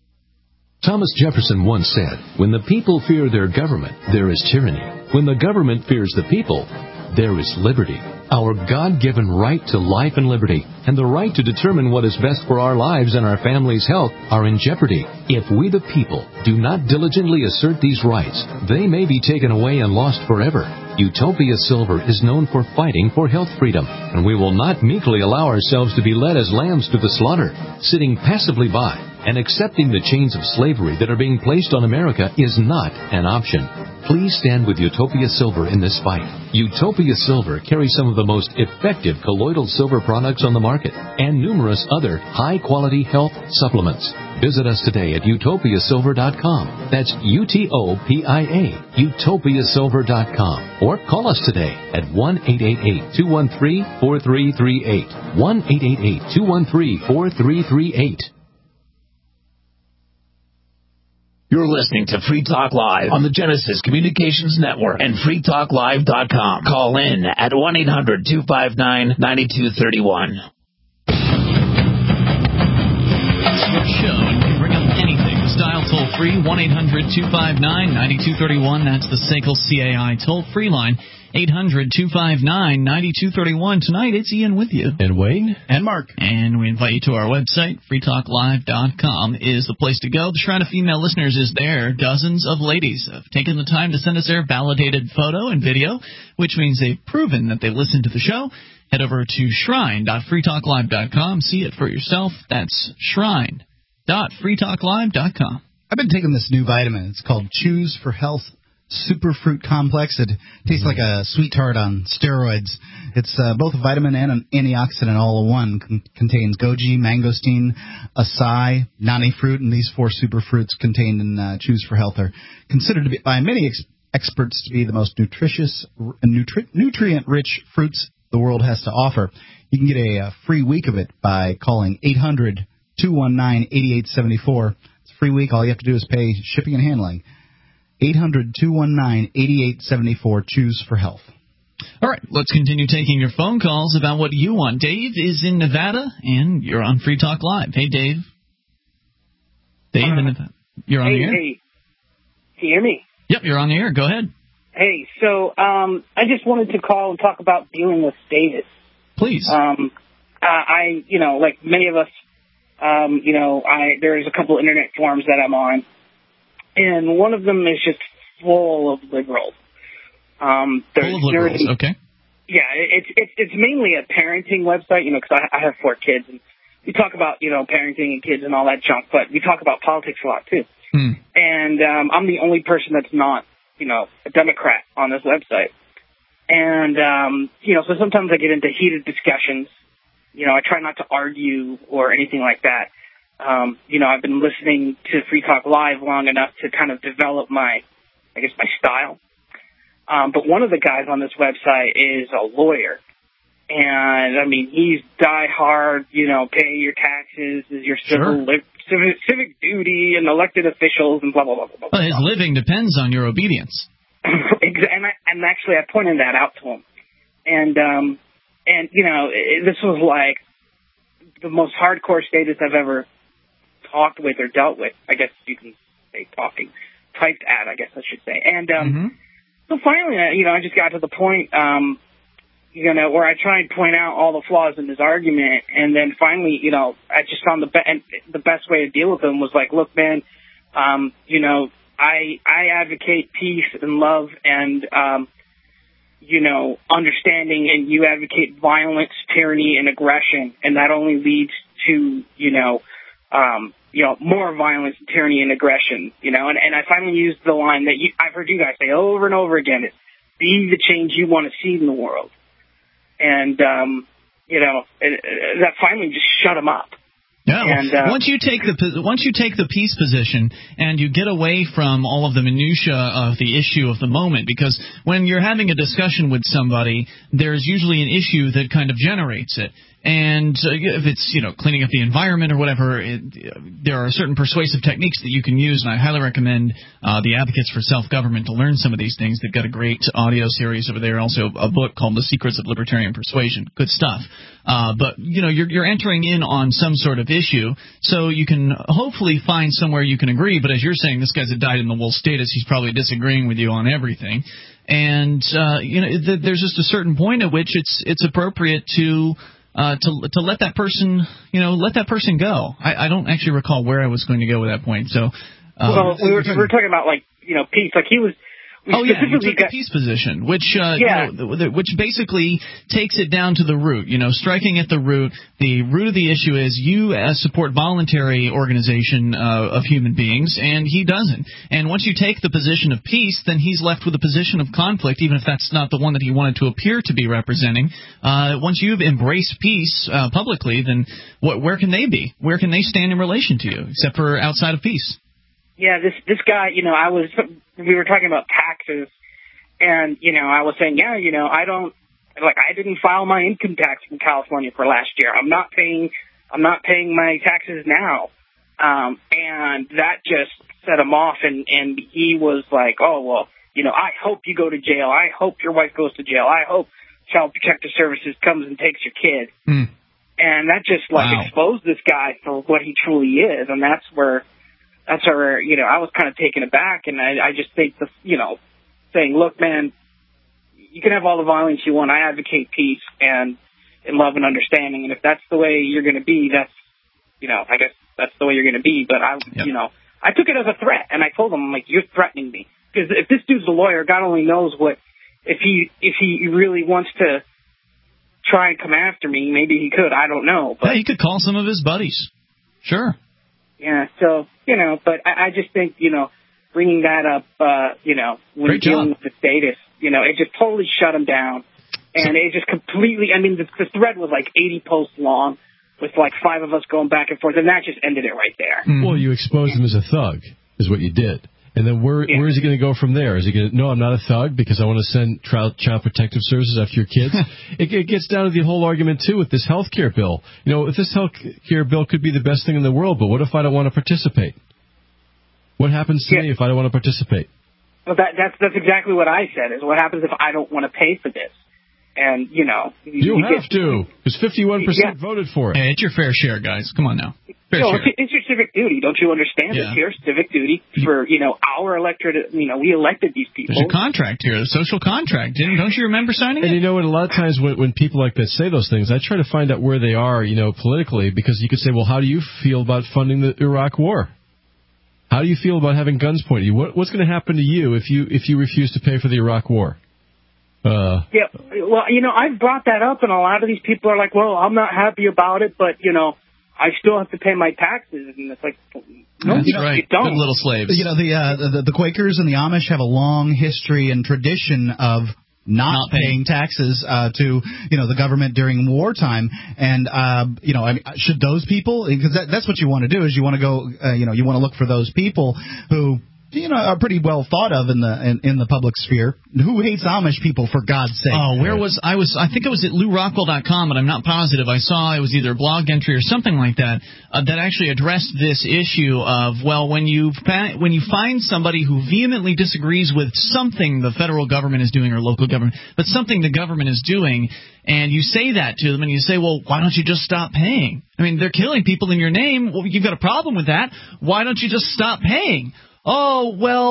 Thomas Jefferson once said, "When the people fear their government, there is tyranny. When the government fears the people, there is liberty." Our God-given right to life and liberty and the right to determine what is best for our lives and our family's health are in jeopardy. If we the people do not diligently assert these rights, they may be taken away and lost forever. Utopia Silver is known for fighting for health freedom, and we will not meekly allow ourselves to be led as lambs to the slaughter. Sitting passively by and accepting the chains of slavery that are being placed on America is not an option. Please stand with Utopia Silver in this fight. Utopia Silver carries some of the most effective colloidal silver products on the market and numerous other high-quality health supplements. Visit us today at utopia silver dot com. That's U T O P I A, utopia silver dot com. Or call us today at one eight eight eight, two one three, four three three eight. one eight eight eight, two one three, four three three eight. You're listening to Free Talk Live on the Genesis Communications Network and free talk live dot com. Call in at one eight hundred, two five nine, nine two three one. It's your show, and you can bring up anything. Just dial toll-free, one eight hundred, two five nine, nine two three one. That's the S A C L C A I toll-free line. eight hundred, two five nine, nine two three one. Tonight, it's Ian with you. And Wayne. And Mark. And we invite you to our website. free talk live dot com is the place to go. The Shrine of Female Listeners is there. Dozens of ladies have taken the time to send us their validated photo and video, which means they've proven that they listened to the show. Head over to shrine dot free talk live dot com. See it for yourself. That's shrine dot free talk live dot com. I've been taking this new vitamin. It's called Choose for Health Superfruit Complex. It tastes like a sweet tart on steroids. It's uh, both a vitamin and an antioxidant all in one. Con- contains goji, mangosteen, acai, nani fruit, and these four superfruits contained in uh, Choose for Health are considered to be by many ex- experts to be the most nutritious, uh, nutri- nutrient-rich fruits the world has to offer. You can get a, a free week of it by calling eight hundred, two one nine, eight eight seven four. It's a free week. All you have to do is pay shipping and handling. eight hundred, two one nine, eight eight seven four. Choose for Health. All right, let's continue taking your phone calls about what you want. Dave is in Nevada, and you're on Free Talk Live. Hey, Dave. Dave uh, in Nevada. You're on hey, the air? Hey, can you hear me? Yep, you're on the air. Go ahead. Hey, so um, I just wanted to call and talk about dealing with status. Please. Um, uh, I, you know, like many of us, um, you know, I there's a couple internet forums that I'm on, and one of them is just full of liberals. Um, full of liberals, nerdy, okay. Yeah, it's it's it's mainly a parenting website, you know, because I, I have four kids, and we talk about, you know, parenting and kids and all that junk, but we talk about politics a lot, too. Hmm. And um, I'm the only person that's not, you know, a Democrat on this website. And, um, you know, so sometimes I get into heated discussions. You know, I try not to argue or anything like that. Um, you know, I've been listening to Free Talk Live long enough to kind of develop my, I guess, my style. Um, but one of the guys on this website is a lawyer. And, I mean, he's die-hard, you know, pay your taxes is your civil, sure. li- civic, civic duty and elected officials and blah, blah, blah, blah, blah. Well, his living depends on your obedience. and, I, and actually, I pointed that out to him. And, um, and you know, it, this was like the most hardcore status I've ever talked with or dealt with. I guess you can say talking. Typed at, I guess I should say. And, um, mm-hmm. so finally, you know, I just got to the point, um, you know, where I try and point out all the flaws in his argument, and then finally, you know, I just found the be- and the best way to deal with him was like, look, man, um, you know, I I advocate peace and love and um, you know, understanding, and you advocate violence, tyranny, and aggression, and that only leads to, you know, um, you know, more violence, tyranny, and aggression, you know, and, and I finally used the line that you, I've heard you guys say over and over again, is be the change you want to see in the world. And, um, you know, it, it, that finally just shut him up. Yeah. And, uh, once you take the once you take the peace position and you get away from all of the minutia of the issue of the moment, because when you're having a discussion with somebody, there's usually an issue that kind of generates it. And uh, if it's, you know, cleaning up the environment or whatever, it, uh, there are certain persuasive techniques that you can use, and I highly recommend uh, the Advocates for Self-Government to learn some of these things. They've got a great audio series over there, also a book called The Secrets of Libertarian Persuasion. Good stuff. Uh, but, you know, you're, you're entering in on some sort of issue, so you can hopefully find somewhere you can agree. But as you're saying, this guy's a dyed-in-the-wool status. He's probably disagreeing with you on everything. And, uh, you know, th- there's just a certain point at which it's it's appropriate to... Uh, to to let that person, you know, let that person go. I, I don't actually recall where I was going to go with that point. So, um, well, we were, we were talking about, like, you know, peace. Like, he was. We oh yeah, he took got, the peace position, which uh, yeah. you know, which basically takes it down to the root. You know, striking at the root. The root of the issue is you uh, support voluntary organization uh, of human beings, and he doesn't. And once you take the position of peace, then he's left with a position of conflict, even if that's not the one that he wanted to appear to be representing. Uh, once you've embraced peace uh, publicly, then what, where can they be? Where can they stand in relation to you, except for outside of peace? Yeah, this this guy, you know, I was, we were talking about taxes, and, you know, I was saying, yeah, you know, I don't, like, I didn't file my income tax in California for last year. I'm not paying, I'm not paying my taxes now. Um, and that just set him off, and, and he was like, oh, well, you know, I hope you go to jail. I hope your wife goes to jail. I hope Child Protective Services comes and takes your kid. Mm. And that just, like, wow. exposed this guy for what he truly is, and that's where... That's where, you know, I was kind of taken aback, and I, I just think, the, you know, saying, look, man, you can have all the violence you want. I advocate peace and, and love and understanding, and if that's the way you're going to be, that's, you know, I guess that's the way you're going to be. But, I, yep. you know, I took it as a threat, and I told him, I'm like, you're threatening me. Because if this dude's a lawyer, God only knows what, if he if he really wants to try and come after me, maybe he could. I don't know. But yeah, he could call some of his buddies. Sure. Yeah, so, you know, but I, I just think, you know, bringing that up, uh, you know, when Great dealing job. with the status, you know, it just totally shut him down. And so, it just completely, I mean, the, the thread was like eighty posts long with like five of us going back and forth, and that just ended it right there. Mm. Well, you exposed him as a thug, is what you did. And then where yeah. where is he going to go from there? Is he going to, no, I'm not a thug because I want to send child, child protective services after your kids? it, it gets down to the whole argument, too, with this health care bill. You know, if this health care bill could be the best thing in the world, but what if I don't want to participate? What happens to yeah. me if I don't want to participate? Well, that, that's, that's exactly what I said, is what happens if I don't want to pay for this? And, you know... You, you have get, to, because fifty-one percent yeah. voted for it. Hey, it's your fair share, guys. Come on now. Fair no, share. It's your civic duty. Don't you understand? Yeah. It's your civic duty for, you know, our electorate. You know, we elected these people. There's a contract here, a social contract. Didn't, don't you remember signing and it? And you know what? A lot of times when, when people like that say those things, I try to find out where they are, you know, politically, because you could say, well, how do you feel about funding the Iraq war? How do you feel about having guns pointed at you? What, what's going to happen to you if you if you refuse to pay for the Iraq war? Uh, yeah, well, you know, I've brought that up, and a lot of these people are like, well, I'm not happy about it, but, you know, I still have to pay my taxes. And it's like, no, That's you, know, right. you don't. Good little slaves. You know, the, uh, the the Quakers and the Amish have a long history and tradition of not, not paying taxes uh, to, you know, the government during wartime. And, uh, you know, I mean, should those people, because that, that's what you want to do, is you want to go, uh, you know, you want to look for those people who, you know, are pretty well thought of in the in, in the public sphere. Who hates Amish people, for God's sake? Oh, where was I? Was I think it was at Lou Rockwell dot com, but I'm not positive. I saw it was either a blog entry or something like that uh, that actually addressed this issue of, well, when you when you find somebody who vehemently disagrees with something the federal government is doing or local government, but something the government is doing, and you say that to them, and you say, well, why don't you just stop paying? I mean, they're killing people in your name. Well, you've got a problem with that. Why don't you just stop paying? Oh, well,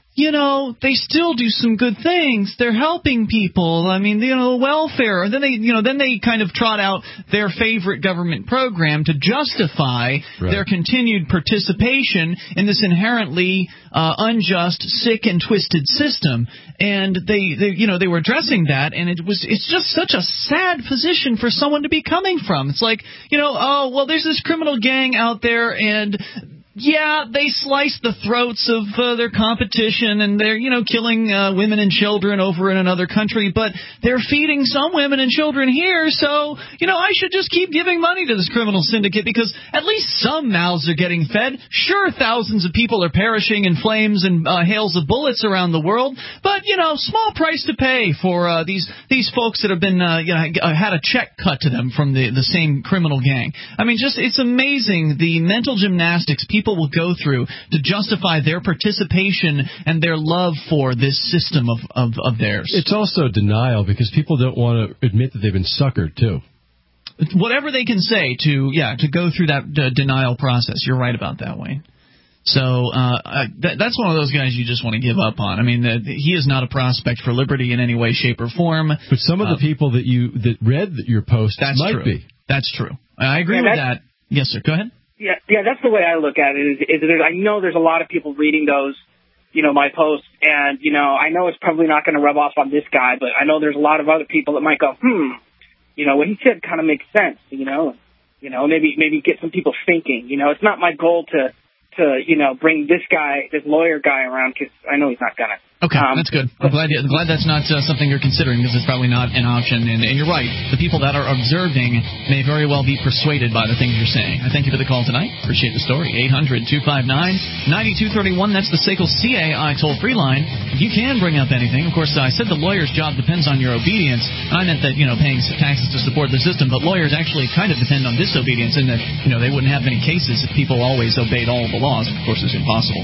you know, they still do some good things. They're helping people. I mean, you know, welfare. And then they, you know, then they kind of trot out their favorite government program to justify right. their continued participation in this inherently uh, unjust, sick, and twisted system. And they, they, you know, they were addressing that, and it was, it's just such a sad position for someone to be coming from. It's like, you know, oh, well, there's this criminal gang out there, and yeah, they slice the throats of uh, their competition, and they're, you know, killing uh, women and children over in another country, but they're feeding some women and children here, so, you know, I should just keep giving money to this criminal syndicate because at least some mouths are getting fed. Sure, thousands of people are perishing in flames and uh, hails of bullets around the world, but, you know, small price to pay for uh, these these folks that have been, uh, you know, had a check cut to them from the, the same criminal gang. I mean, just, it's amazing the mental gymnastics people People will go through to justify their participation and their love for this system of, of, of theirs. It's also denial because people don't want to admit that they've been suckered, too. Whatever they can say to, yeah, to go through that uh, denial process. You're right about that, Wayne. So uh, th- that's one of those guys you just want to give up on. I mean, uh, he is not a prospect for liberty in any way, shape, or form. But some of uh, the people that you that read your post that's might true. be. That's true. I agree yeah, with that. Yes, sir. Go ahead. Yeah, yeah, that's the way I look at it. Is, is that I know there's a lot of people reading those, you know, my posts, and, you know, I know it's probably not going to rub off on this guy, but I know there's a lot of other people that might go, hmm, you know, what he said kind of makes sense, you know, you know, maybe maybe get some people thinking. You know, it's not my goal to, to you know, bring this guy, this lawyer guy around, because I know he's not going to. Okay, um, that's good. I'm glad, I'm glad that's not uh, something you're considering because it's probably not an option. And, and you're right. The people that are observing may very well be persuaded by the things you're saying. I thank you for the call tonight. Appreciate the story. eight hundred two five nine nine two three one. That's the S A C L C A I toll-free line. You can bring up anything. Of course, uh, I said the lawyer's job depends on your obedience. I meant that, you know, paying taxes to support the system. But lawyers actually kind of depend on disobedience in that, you know, they wouldn't have many cases if people always obeyed all of the laws. Of course, it's impossible.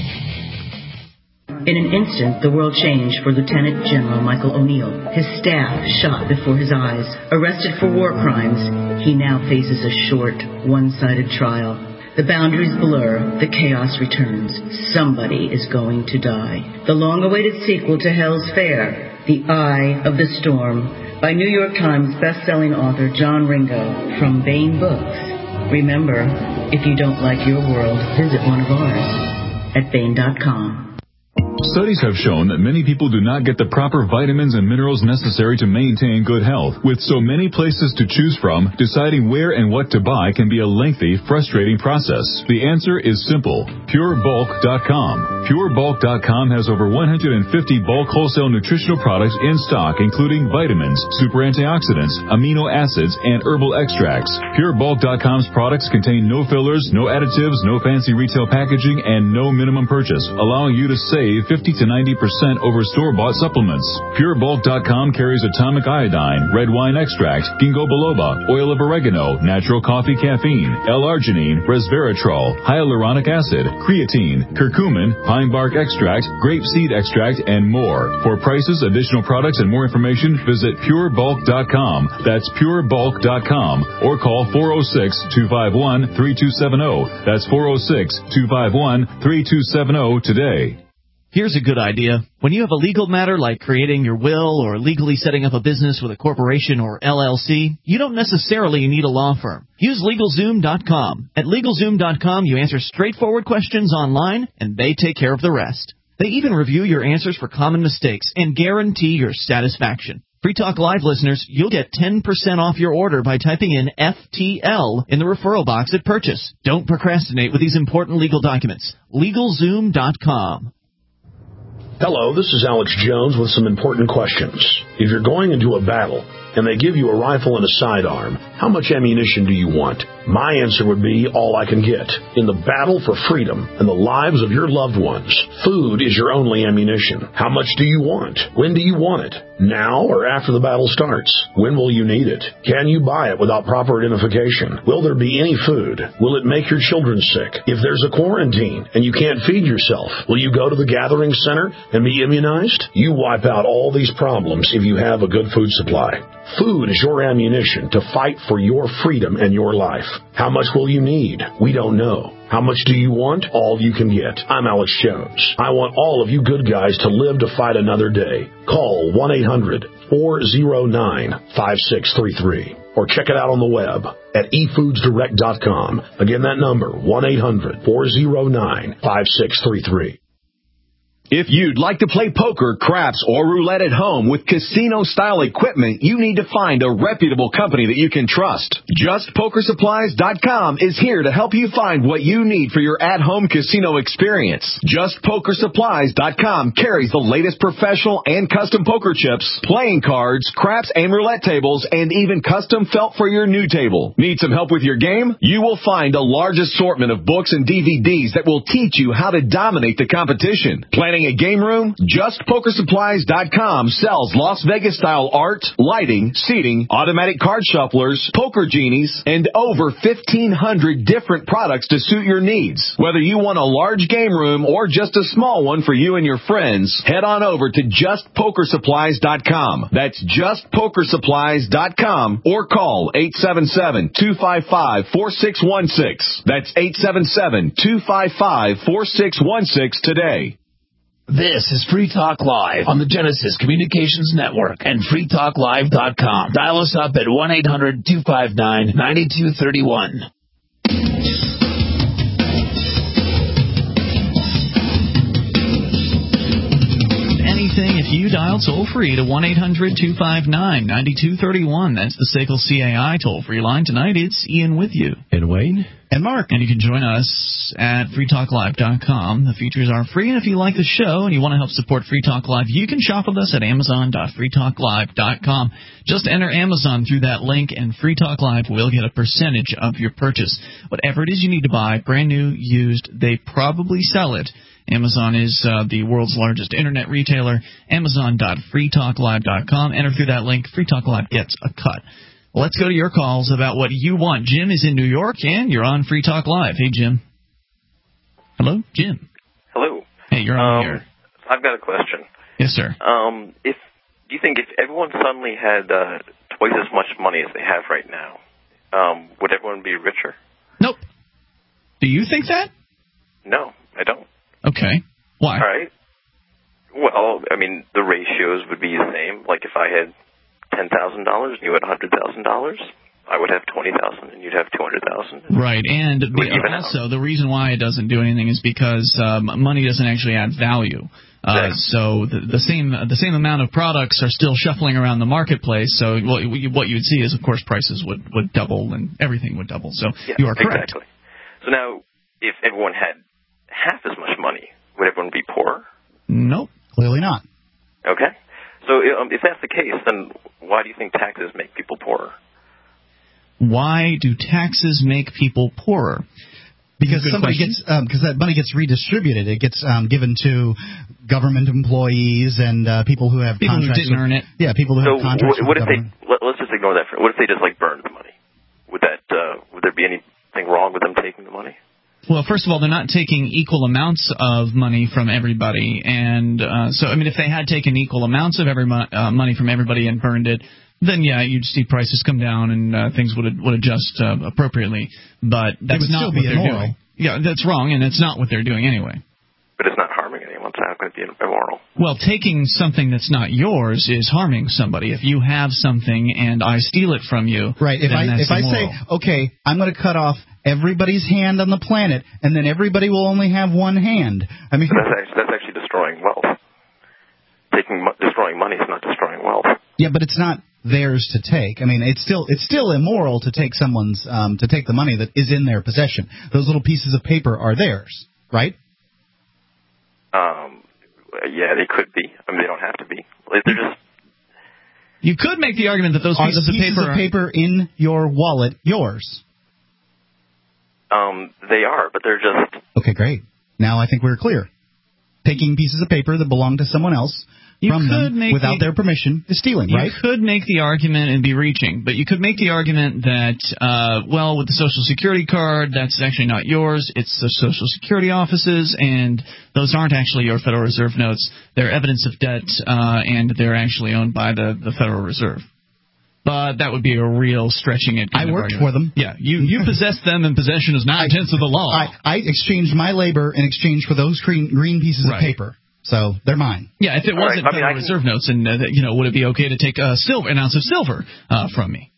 In an instant, the world changed for Lieutenant General Michael O'Neill. His staff shot before his eyes. Arrested for war crimes, he now faces a short, one-sided trial. The boundaries blur, the chaos returns. Somebody is going to die. The long-awaited sequel to Hell's Fair, The Eye of the Storm, by New York Times best-selling author John Ringo from Baen Books. Remember, if you don't like your world, visit one of ours at Baen dot com. Studies have shown that many people do not get the proper vitamins and minerals necessary to maintain good health. With so many places to choose from, deciding where and what to buy can be a lengthy, frustrating process. The answer is simple. Pure Bulk dot com. Pure Bulk dot com has over one hundred fifty bulk wholesale nutritional products in stock, including vitamins, super antioxidants, amino acids, and herbal extracts. Pure Bulk dot com's products contain no fillers, no additives, no fancy retail packaging, and no minimum purchase, allowing you to save fifty to ninety percent over store-bought supplements. Pure Bulk dot com carries atomic iodine, red wine extract, ginkgo biloba, oil of oregano, natural coffee caffeine, L-arginine, resveratrol, hyaluronic acid, creatine, curcumin, pine bark extract, grape seed extract, and more. For prices, additional products, and more information, visit Pure Bulk dot com. That's Pure Bulk dot com. Or call four oh six, two five one, three two seven oh. That's four oh six, two five one, three two seven oh today. Here's a good idea. When you have a legal matter like creating your will or legally setting up a business with a corporation or L L C, you don't necessarily need a law firm. Use LegalZoom dot com. At LegalZoom dot com, you answer straightforward questions online, and they take care of the rest. They even review your answers for common mistakes and guarantee your satisfaction. Free Talk Live listeners, you'll get ten percent off your order by typing in F T L in the referral box at purchase. Don't procrastinate with these important legal documents. LegalZoom dot com. Hello, this is Alex Jones with some important questions. If you're going into a battle and they give you a rifle and a sidearm, how much ammunition do you want? My answer would be all I can get. In the battle for freedom and the lives of your loved ones, food is your only ammunition. How much do you want? When do you want it? Now or after the battle starts? When will you need it? Can you buy it without proper identification? Will there be any food? Will it make your children sick? If there's a quarantine and you can't feed yourself, will you go to the gathering center and be immunized? You wipe out all these problems if you have a good food supply. Food is your ammunition to fight for your freedom and your life. How much will you need? We don't know. How much do you want? All you can get. I'm Alex Jones. I want all of you good guys to live to fight another day. Call one eight hundred four oh nine five six three three or check it out on the web at e foods direct dot com. Again, that number, one eight hundred four oh nine five six three three. If you'd like to play poker, craps, or roulette at home with casino-style equipment, you need to find a reputable company that you can trust. just poker supplies dot com is here to help you find what you need for your at-home casino experience. just poker supplies dot com carries the latest professional and custom poker chips, playing cards, craps and roulette tables, and even custom felt for your new table. Need some help with your game? You will find a large assortment of books and D V Ds that will teach you how to dominate the competition. Planning a game room? just poker supplies dot com sells Las Vegas-style art, lighting, seating, automatic card shufflers, poker genies, and over fifteen hundred different products to suit your needs. Whether you want a large game room or just a small one for you and your friends, head on over to just poker supplies dot com. That's just poker supplies dot com or call eight seven seven, two five five, four six one six. That's eight seven seven, two five five, four six one six today. This is Free Talk Live on the Genesis Communications Network and free talk live dot com. Dial us up at one eight hundred two five nine nine two three one. Anything if you dial toll-free to one eight hundred two five nine nine two three one. That's the S A C L C A I toll-free line. Tonight, it's Ian with you. And Wayne. And Mark. And you can join us at free talk live dot com. The features are free, and if you like the show and you want to help support Free Talk Live, you can shop with us at amazon dot free talk live dot com. Just enter Amazon through that link, and Free Talk Live will get a percentage of your purchase. Whatever it is you need to buy, brand new, used, they probably sell it. Amazon is uh, the world's largest internet retailer. amazon dot free talk live dot com. Enter through that link. Free Talk Live gets a cut. Let's go to your calls about what you want. Jim is in New York, and you're on Free Talk Live. Hey, Jim. Hello, Jim. Hello. Hey, you're on um, here. I've got a question. Yes, sir. Um, if do you think if everyone suddenly had uh, twice as much money as they have right now, um, would everyone be richer? Nope. Do you think that? No, I don't. Okay. Why? All right. Well, I mean, the ratios would be the same. Like if I had ten thousand dollars and you had one hundred thousand dollars, I would have twenty thousand dollars and you'd have two hundred thousand dollars. Right, and the, also the reason why it doesn't do anything is because um, money doesn't actually add value. Uh, so the, the same the same amount of products are still shuffling around the marketplace. So what, what you would see is, of course, prices would, would double and everything would double. So yeah, you are correct. Exactly. So now, if everyone had half as much money, would everyone be poorer? Nope, clearly not. Okay. So um, if that's the case, then why do you think taxes make people poorer? Why do taxes make people poorer? Because somebody question. gets um, because that money gets redistributed. It gets um, given to government employees and uh, people who have people contracts. who didn't with, earn it. Yeah, people who so have contracts. What, what with if government. they? Let, let's just ignore that. For, what if they just like burned the money? Would that? Uh, would there be anything wrong with them taking the money? Well, first of all, they're not taking equal amounts of money from everybody, and uh, so I mean, if they had taken equal amounts of every mo- uh, money from everybody and burned it, then yeah, you'd see prices come down and uh, things would would adjust uh, appropriately. But that's not what they're immoral. doing. Yeah, that's wrong, and that's not what they're doing anyway. But it's not harming anyone, so how can it be immoral? Well, taking something that's not yours is harming somebody. If you have something and I steal it from you, right? If then I that's if immoral. I say, okay, I'm going to cut off everybody's hand on the planet, and then everybody will only have one hand. I mean, but that's actually, that's actually destroying wealth. Taking destroying money is not destroying wealth. Yeah, but it's not theirs to take. I mean, it's still it's still immoral to take someone's um, to take the money that is in their possession. Those little pieces of paper are theirs, right? Um, yeah, they could be. I mean, they don't have to be. They're just. You could make the argument that those are pieces, the pieces of paper, of paper in your wallet yours? Um, they are, but they're just. Okay, great. Now I think we're clear. Taking pieces of paper that belong to someone else you from could them make without the, their permission is stealing, you right? You could make the argument and be reaching, but you could make the argument that, uh, well, with the Social Security card, that's actually not yours. It's the Social Security offices, and those aren't actually your Federal Reserve notes. They're evidence of debt, uh, and they're actually owned by the, the Federal Reserve. But that would be a real stretching it. I worked for them. Yeah, you you possess them, and possession is nine-tenths of the law. I, I exchanged my labor in exchange for those green, green pieces right. of paper. So they're mine. Yeah, if it wasn't right. I mean, Federal I can... Reserve notes, and uh, you know, would it be okay to take a silver, an ounce of silver uh, from me?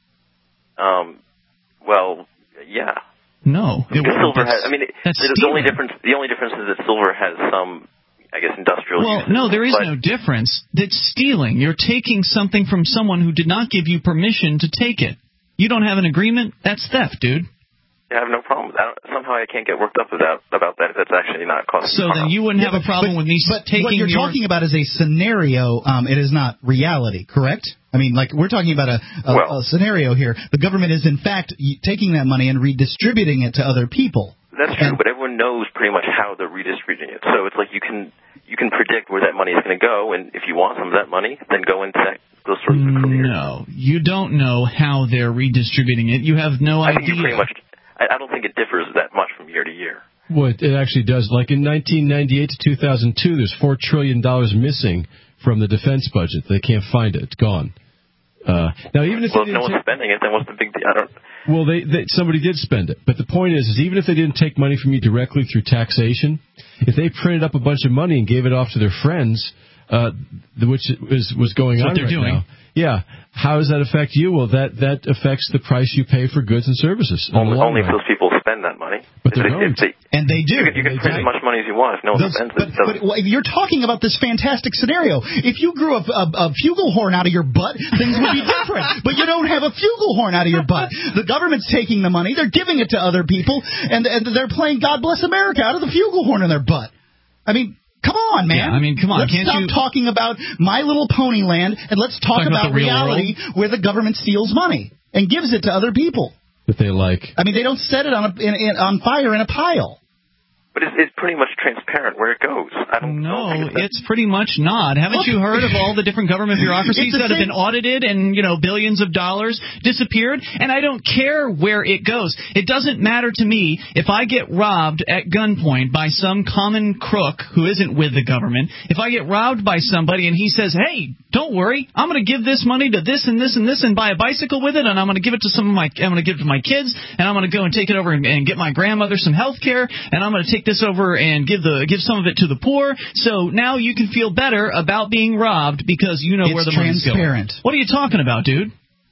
Um. Well, yeah. No, it silver has. I mean, that's the, the only difference. The only difference is that silver has some, I guess, industrial. Well, uses, no, there is but... no difference. That's stealing. You're taking something from someone who did not give you permission to take it. You don't have an agreement. That's theft, dude. I have no problem with that. Somehow I can't get worked up about about that if that's actually not causing So harm. then you wouldn't yeah, have a problem but, with me but taking what you're your... talking about is a scenario. Um, it is not reality, correct? I mean, like, we're talking about a, a, well, a scenario here. The government is, in fact, taking that money and redistributing it to other people. That's true, and, but everyone knows pretty much how they're redistributing it. So it's like you can you can predict where that money is going to go, and if you want some of that money, then go into that, those sorts of careers. No, you don't know how they're redistributing it. You have no I idea. think you pretty much... I, I don't think it differs that much from year to year. Well, it actually does. Like in nineteen ninety-eight to two thousand two, there's four trillion dollars missing from the defense budget. They can't find it. It's gone. Uh, now, even if well, they if no one's take, spending it, then what's the big deal? I don't. Well, they, they somebody did spend it, but the point is, is even if they didn't take money from you directly through taxation, if they printed up a bunch of money and gave it off to their friends, uh, which is was going That's on what they're right doing. now, yeah. How does that affect you? Well, that that affects the price you pay for goods and services. Only, only if those people spend that money. But they if, don't. If they, and they do. You can, you can print as much money as you want if no one Those, spends but, it. So. But you're talking about this fantastic scenario. If you grew a, a, a flugelhorn out of your butt, things would be different. But you don't have a flugelhorn out of your butt. The government's taking the money, they're giving it to other people, and, and they're playing God Bless America out of the flugelhorn in their butt. I mean... Come on, man. Yeah, I mean, come on. Let's Can't stop you... talking about My Little Pony Land, and let's talk, talk about, about the real reality world? where the government steals money and gives it to other people. That they like. I mean, they don't set it on a, in, in, on fire in a pile. But it's, it's pretty much transparent where it goes. I don't No, don't think it's pretty much not. Haven't you heard of all the different government bureaucracies that have been audited and, you know, billions of dollars disappeared? And I don't care where it goes. It doesn't matter to me if I get robbed at gunpoint by some common crook who isn't with the government. If I get robbed by somebody and he says, hey, don't worry, I'm going to give this money to this and this and this and buy a bicycle with it, and I'm going to give it to some of my, I'm going to give it to my kids, and I'm going to go and take it over and, and get my grandmother some health care, and I'm going to take this over and give the give some of it to the poor. So now you can feel better about being robbed because you know it's where the money's going. Transparent. What are you talking about, dude?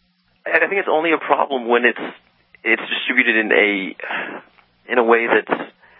I think it's only a problem when it's it's distributed in a in a way that's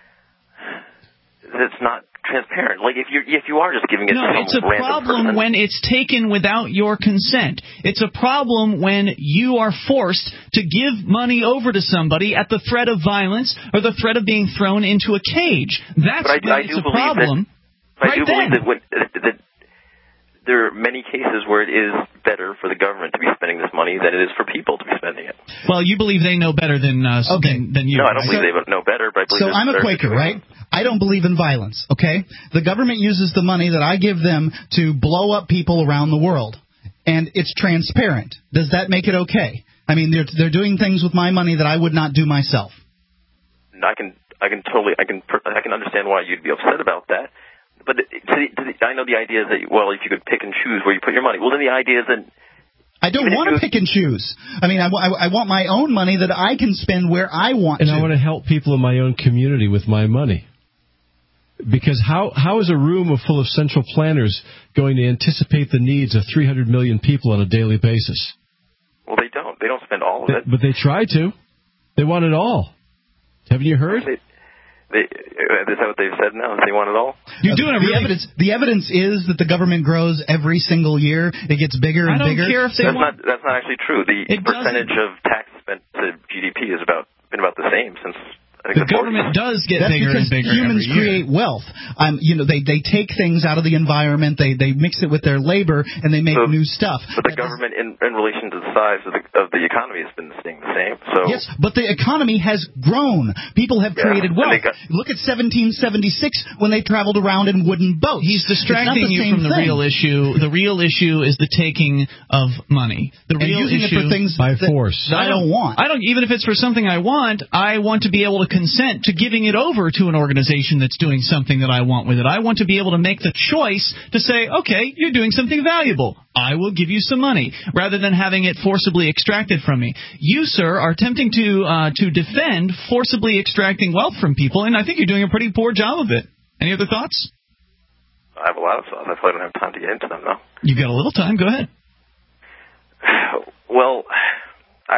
that's not transparent. Like if you if you are just giving it no, to some it's a random problem person. when it's taken without your consent. It's a problem when you are forced to give money over to somebody at the threat of violence or the threat of being thrown into a cage. That's but I, when I it's do a believe problem. That, I right do then. believe that, when, that there are many cases where it is better for the government to be spending this money than it is for people to be spending it. Well, you believe they know better than uh, okay. than, than you. No, I don't right? believe they know better, but I believe So I'm a better Quaker, situation. right? I don't believe in violence, okay? The government uses the money that I give them to blow up people around the world, and it's transparent. Does that make it okay? I mean, they're they're doing things with my money that I would not do myself. I can I can totally I can I can understand why you'd be upset about that. But to the, to the, I know the idea that, well, if you could pick and choose where you put your money. Well, then the idea is that... I don't want to pick and choose. I mean, I, I, I want my own money that I can spend where I want and to. And I want to help people in my own community with my money. Because how how is a room full of central planners going to anticipate the needs of three hundred million people on a daily basis? Well, they don't. They don't spend all of it. But they try to. They want it all. Haven't you heard? They, They, is that what they've said now? They want it all? You're doing uh, the really... evidence. The evidence is that the government grows every single year. It gets bigger and I don't bigger. Care if they that's want... not. That's not actually true. The it percentage doesn't... of tax spent to G D P is about been about the same since. I The think government forties. does get That's bigger because and bigger humans every create year. wealth. Um, you know, they they take things out of the environment, they they mix it with their labor, and they make so, new stuff. But the that government, is, in, in relation to the size of the of the economy, has been staying the same. So yes, but the economy has grown. People have yeah, created wealth. Got, Look at seventeen seventy-six when they traveled around in wooden boats. He's distracting you from the thing. real issue. The real issue is the taking of money. The and real using issue it for things by that, force. that I don't want. I don't even if it's for something I want. I want to be able to consent to giving it over to an organization that's doing something that I want with it. I want to be able to make the choice to say, okay, you're doing something valuable. I will give you some money, rather than having it forcibly extracted from me. You, sir, are attempting to uh, to defend forcibly extracting wealth from people, and I think you're doing a pretty poor job of it. Any other thoughts? I have a lot of thoughts. I probably don't have time to get into them, though. You've got a little time. Go ahead. Well, I,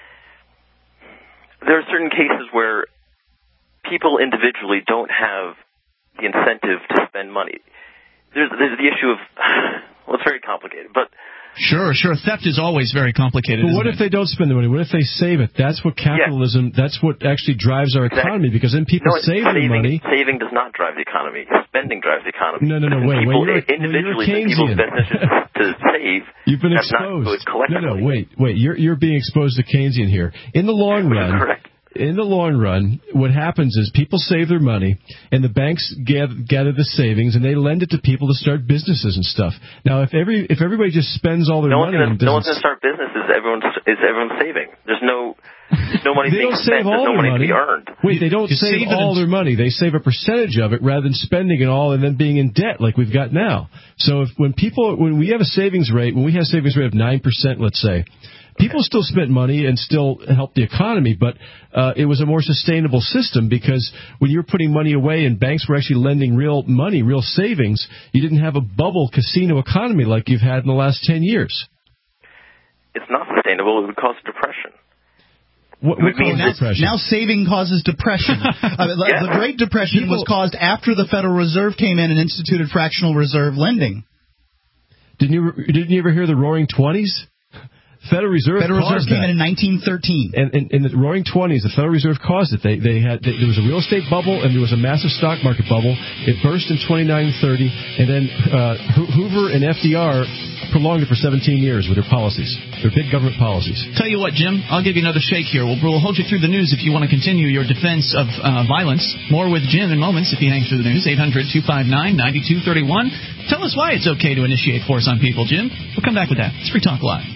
there are certain cases where people individually don't have the incentive to spend money. There's, there's the issue of, well, it's very complicated, but... Sure, sure. Theft is always very complicated. But what isn't if they don't spend the money? What if they save it? That's what capitalism, yeah. that's what actually drives our exactly. economy, because then people no, save saving, their money. Saving does not drive the economy. Spending drives the economy. No, no, no, wait. People, wait you're, individually, well, you're people's businesses to save You've been have exposed. not good collectively. No, no, wait, wait. You're, you're being exposed to Keynesian here. In the long run... Correct. In the long run, what happens is people save their money, and the banks gather, gather the savings, and they lend it to people to start businesses and stuff. Now, if every if everybody just spends all their no money, one's gonna, on no one's going to start businesses. Everyone's is everyone's saving. There's no there's no money they being don't spent. save all There's no their money, money to be earned. Wait, they don't you save save all their money. They save a percentage of it rather than spending it all and then being in debt like we've got now. So if when people when we have a savings rate, when we have a savings rate of nine percent, let's say. People still spent money and still helped the economy, but uh, it was a more sustainable system because when you were putting money away and banks were actually lending real money, real savings, you didn't have a bubble casino economy like you've had in the last ten years. It's not sustainable. It would cause depression. What, what mean, now, depression? Now saving causes depression. uh, the, yeah. the Great Depression People, was caused after the Federal Reserve came in and instituted fractional reserve lending. Didn't you, didn't you ever hear the Roaring Twenties? Federal Reserve Federal Reserve came that. in in nineteen thirteen. And in, in the Roaring Twenties, the Federal Reserve caused it. They they had they, there was a real estate bubble and there was a massive stock market bubble. It burst in twenty-nine thirty, and then uh, Hoover and F D R prolonged it for seventeen years with their policies, their big government policies. Tell you what, Jim, I'll give you another shake here. We'll, we'll hold you through the news if you want to continue your defense of uh, violence. More with Jim in moments if you hang through the news. eight hundred two five nine nine two three one. Tell us why it's okay to initiate force on people, Jim. We'll come back with that. It's Free Talk Live.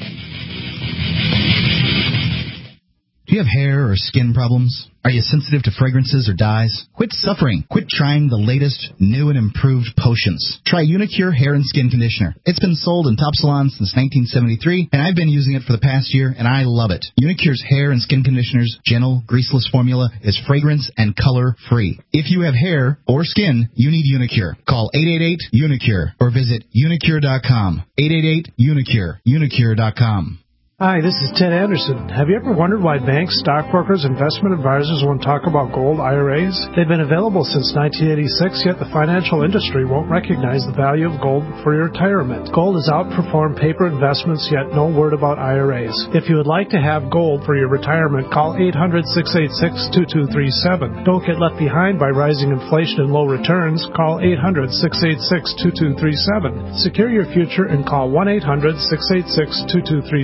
Do you have hair or skin problems? Are you sensitive to fragrances or dyes? Quit suffering. Quit trying the latest, new and improved potions. Try Unicure Hair and Skin Conditioner. It's been sold in top salons since nineteen seventy-three, and I've been using it for the past year, and I love it. Unicure's Hair and Skin Conditioner's gentle, greaseless formula is fragrance and color-free. If you have hair or skin, you need Unicure. Call eight eight eight Unicure or visit unicure dot com. eight eight eight Unicure. unicure dot com. Hi, this is Ted Anderson. Have you ever wondered why banks, stockbrokers, investment advisors won't talk about gold I R As? They've been available since nineteen eighty-six, yet the financial industry won't recognize the value of gold for your retirement. Gold has outperformed paper investments, yet no word about I R As. If you would like to have gold for your retirement, call eight hundred six eight six two two three seven. Don't get left behind by rising inflation and low returns. Call eight hundred six eight six two two three seven. Secure your future and call one eight hundred six eight six two two three